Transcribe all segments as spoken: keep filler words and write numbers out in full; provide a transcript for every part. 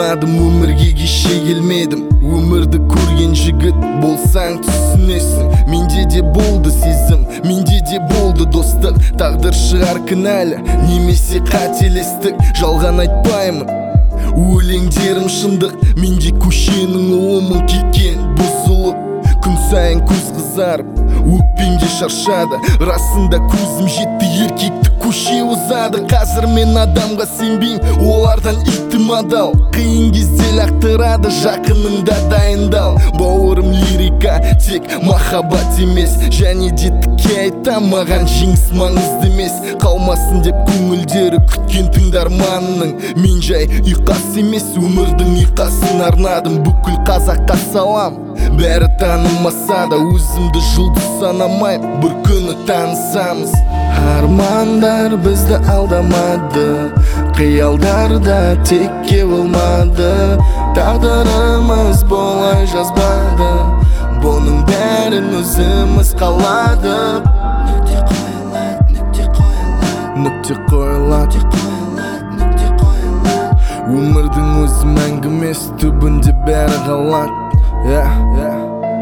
ойладым, өмірге кеше келмедім. Өмірді көрген жігіт болсаң түсінесің. Менде де болды сезім, менде де болды достық. Тағдыр шығар кінәлі, немесе қателестік. Жалған айтпаймын, өлеңдерім шындық. Менде көшенің омын кеткен бұзылып. Күн сайын көз қызарып, өкпемде шаршады. Расында көзім жетті, еркекті көше озады. Қазір мен адамға сенбейм, олардан итім адал. Қиын кезде лақтырады, жақыныңда дайындал. Бауырым, лирика тек махаббат емес. Және де тіке айтам, маған жеңіс маңызды емес. Қалмасын деп көңілдері күткен тыңдарманның. Мен жай ұйқас емес, өмірдің ұйқасын арнадым. Бүкіл қазаққа салам, бәрі танымаса да өзімді жұлдыз санамайм. Бір күні танысамыз. Армандар бізді алдамады, қиялдар да текке болмады. Тағдырымыз болай жазбады, бұның бәрін өзіміз қаладық. Нүкте қойылады, нүкте қойылады, нүкте қойылады, нүкте қойылады. Өмірдің өзі мәңгі емес, түбінде бәрі қалады. Yeah, yeah.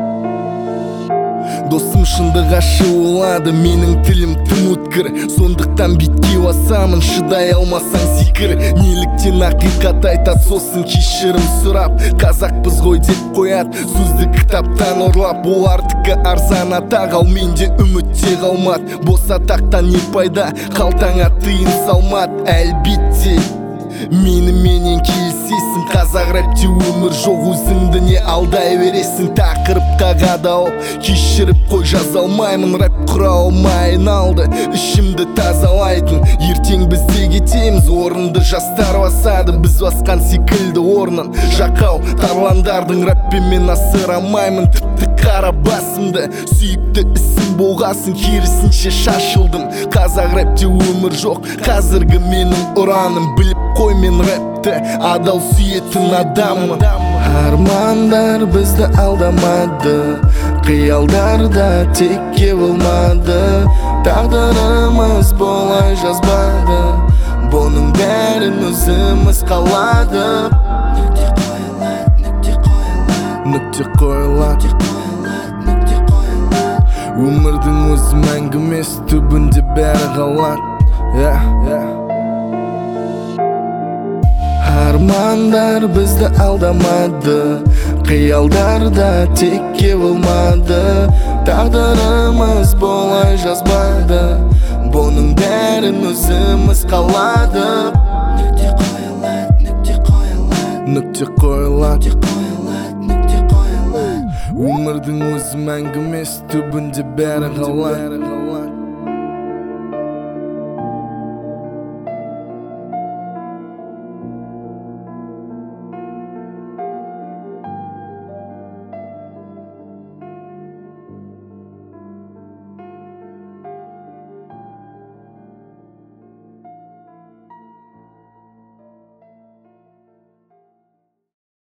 Досым шындық ашы олады, менің тілім тым өткір. Сондықтан бетке басамын, шыдай алмасаң секір. Неліктен ақиқат айтат, сосын кешірім сұрап. Қазақпыз ғой деп қоят, сөзді кітаптан ұрлап. Олардікі арзан атақ, ал менде үмітте қалмад. Бос атақтан не пайда, қалтаңа тиын салмад. Әлбетте мені менен келсесің, қазақ рэпте өмір жоқ, өзіңді не алдай бересің. Тақырыпқа қадалып, кешіріп қой, жаза алмаймын. Рэп құра алмайын алды, ішімді тазалайтын. Ертең бізде кетеміз, орынды жастар басады. Біз басқан секілді орнын жақау тарландардың. Рэппемен асырамаймын, тіпті қара басымды. Сүйікті ісім болғасын, керісінше шашылдым. Қазақ рэпте өмір жоқ, қазіргі менің ұраным. Біліп қой, мен рэпті адал сүйетін адаммын. Армандар бізді алдамады, қиялдар да текке болмады. Тағдырымыз болай жазбады, бұның бәрін өзіміз қаладық. Нүкте қойылады, нүкте қойылады, нүкте қойылады, нүкте қойылады. Өмірдің өзі мәңгі емес, түбінде бәрі қалады. Yeah, yeah. Армандар бізді алдамады, қиялдар да текке болмады. Тағдырымыз болай жазбады, бұның бәрін өзіміз қаладық. Нүкте қойылады, нүкте қойылады, нүкте қойылады, нүкте қойылады. Өмірдің өзі мәңгі емес, түбінде бәрі қалады.